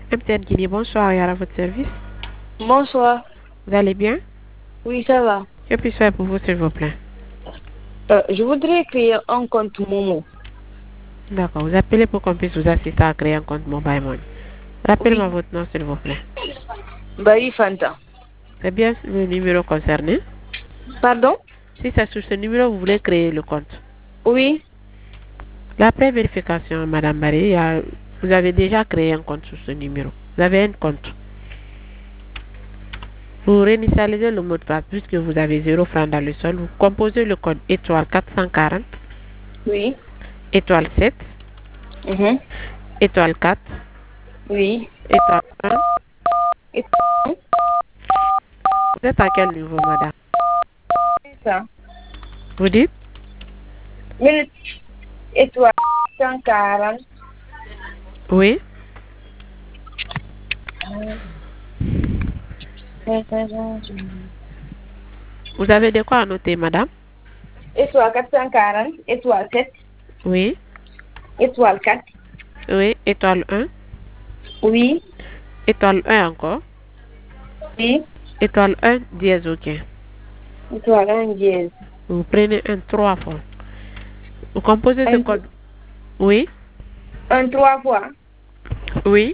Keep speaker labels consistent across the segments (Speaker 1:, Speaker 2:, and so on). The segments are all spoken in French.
Speaker 1: MTN Guinée, bonsoir, et à votre service.
Speaker 2: Bonsoir.
Speaker 1: Vous allez bien?
Speaker 2: Oui, ça va.
Speaker 1: Que puis-je faire pour vous, s'il vous plaît?
Speaker 2: Je voudrais créer un compte Momo.
Speaker 1: D'accord, vous appelez pour qu'on puisse vous assister à créer un compte Mobile Money. Rappelez-moi
Speaker 2: Oui.
Speaker 1: votre nom, s'il vous plaît.
Speaker 2: Bari Fanta.
Speaker 1: C'est bien le numéro concerné?
Speaker 2: Pardon?
Speaker 1: Si c'est sur ce numéro, vous voulez créer le compte.
Speaker 2: Oui.
Speaker 1: La pré-vérification, Madame Barry, vous avez déjà créé un compte sur ce numéro. Vous avez un compte. Vous réinitialisez le mot de passe puisque vous avez 0 francs dans le sol. Vous composez le code étoile 440,
Speaker 2: Oui.
Speaker 1: étoile 7,
Speaker 2: Mhm.
Speaker 1: étoile 4,
Speaker 2: Oui.
Speaker 1: étoile 1.
Speaker 2: Et
Speaker 1: Vous êtes à quel niveau, madame?
Speaker 2: ça.
Speaker 1: Vous dites?
Speaker 2: Minute étoile 140.
Speaker 1: Oui. Vous avez de quoi noter, madame?
Speaker 2: Étoile 440. Étoile 7.
Speaker 1: Oui.
Speaker 2: Étoile 4.
Speaker 1: Oui. Étoile 1.
Speaker 2: Oui.
Speaker 1: Étoile 1 encore.
Speaker 2: Oui.
Speaker 1: Étoile 1, dièse, ok.
Speaker 2: Étoile 1 dièse.
Speaker 1: Vous prenez un 3 fois. Vous composez ce
Speaker 2: Un,
Speaker 1: code. Oui.
Speaker 2: un 3 fois.
Speaker 1: Oui.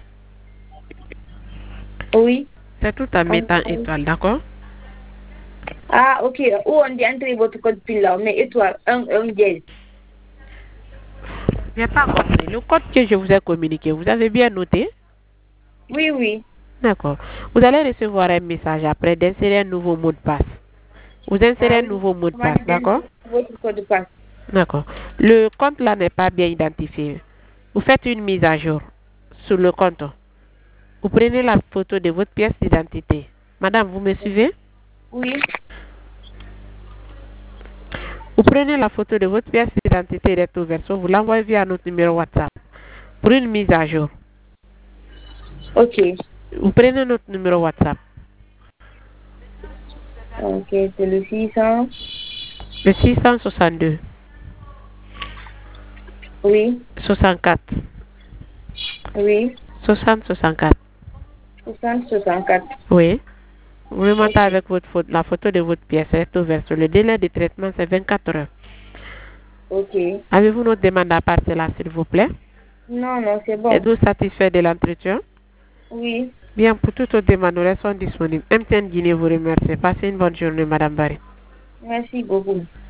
Speaker 2: Oui.
Speaker 1: C'est tout en mettant étoile, d'accord?
Speaker 2: Ah, ok. Où on dit entrer votre code PIN là, mais étoile 1 dièse.
Speaker 1: Je n'ai pas compris. Le code que je vous ai communiqué, vous avez bien noté?
Speaker 2: Oui, oui.
Speaker 1: D'accord. Vous allez recevoir un message après d'insérer un nouveau mot de passe. Vous insérez
Speaker 2: Ah
Speaker 1: un
Speaker 2: oui.
Speaker 1: nouveau mot de
Speaker 2: Comment
Speaker 1: passe, d'accord?
Speaker 2: votre code passe.
Speaker 1: D'accord. Le compte là n'est pas bien identifié. Vous faites une mise à jour sur le compte. Vous prenez la photo de votre pièce d'identité. Madame, vous me suivez?
Speaker 2: Oui.
Speaker 1: Vous prenez la photo de votre pièce d'identité recto verso, vous l'envoyez via notre numéro WhatsApp pour une mise à jour.
Speaker 2: Ok.
Speaker 1: Vous prenez notre numéro WhatsApp.
Speaker 2: Ok, c'est le 600.
Speaker 1: Le 662
Speaker 2: Oui.
Speaker 1: 64
Speaker 2: Oui.
Speaker 1: 60 64.
Speaker 2: 60, 64.
Speaker 1: Oui. Vous remontez
Speaker 2: Ok.
Speaker 1: avec la photo de votre pièce recto verso. Le délai de traitement, c'est 24 heures.
Speaker 2: Ok.
Speaker 1: Avez-vous notre demande à part cela, s'il vous plaît?
Speaker 2: Non, non, c'est bon.
Speaker 1: Êtes-vous satisfait de l'entretien?
Speaker 2: Oui.
Speaker 1: Bien, pour toute autre demande, nous restons disponibles. MTN Guinée vous remercie. Passez une bonne journée, Madame Barry.
Speaker 2: Merci beaucoup.